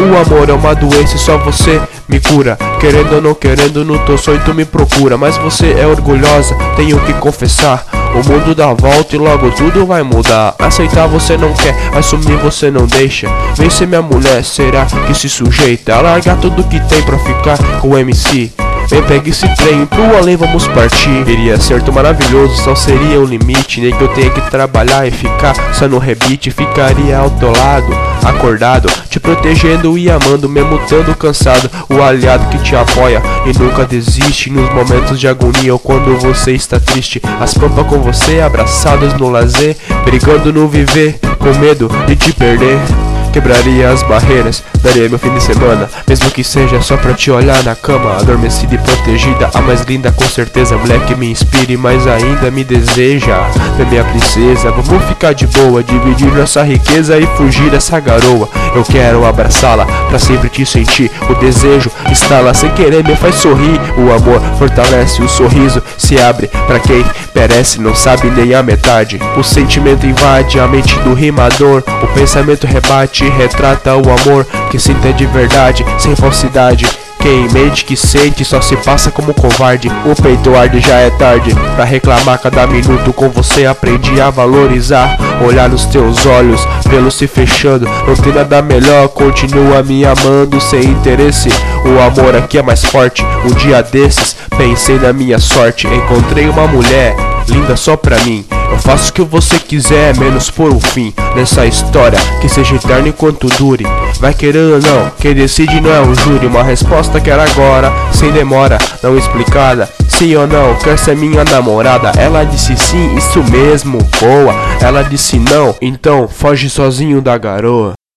O amor é uma doença e só você me cura. Querendo ou não querendo, no teu sonho tu me procura. Mas você é orgulhosa, tenho que confessar. O mundo dá volta e logo tudo vai mudar. Aceitar você não quer, assumir você não deixa. Vem ser minha mulher, será que se sujeita a largar tudo que tem pra ficar com o MC? Vem, pega esse trem, pro além vamos partir. Iria ser tão maravilhoso, só seria um limite. Nem que eu tenha que trabalhar e ficar só no rebite. Ficaria ao teu lado, acordado, te protegendo e amando, mesmo estando cansado. O aliado que te apoia e nunca desiste nos momentos de agonia ou quando você está triste. As pampas com você, abraçados no lazer, brigando no viver, com medo de te perder. Quebraria as barreiras, daria meu fim de semana, mesmo que seja só pra te olhar na cama. Adormecida e protegida, a mais linda com certeza. Mulher que me inspire, mas ainda me deseja. Minha princesa, vamos ficar de boa, dividir nossa riqueza e fugir dessa garoa. Eu quero abraçá-la, pra sempre te sentir. O desejo está lá sem querer, me faz sorrir. O amor fortalece, o sorriso se abre pra quem merece, não sabe nem a metade. O sentimento invade a mente do rimador, o pensamento rebate, retrata o amor que sinta de verdade, sem falsidade. Quem mente que sente só se passa como covarde. O peito arde, já é tarde pra reclamar. Cada minuto com você aprendi a valorizar. Olhar nos teus olhos, vê-los se fechando. Não tem nada melhor, continua me amando sem interesse. O amor aqui é mais forte. Um dia desses pensei na minha sorte. Encontrei uma mulher linda só pra mim. Eu faço o que você quiser, menos por um fim nessa história que seja eterna enquanto dure. Vai querer ou não, quem decide não é um júri. Uma resposta quero agora, sem demora, não explicada. Sim ou não, quer ser minha namorada? Ela disse sim, isso mesmo, boa. Ela disse não, então foge sozinho da garoa.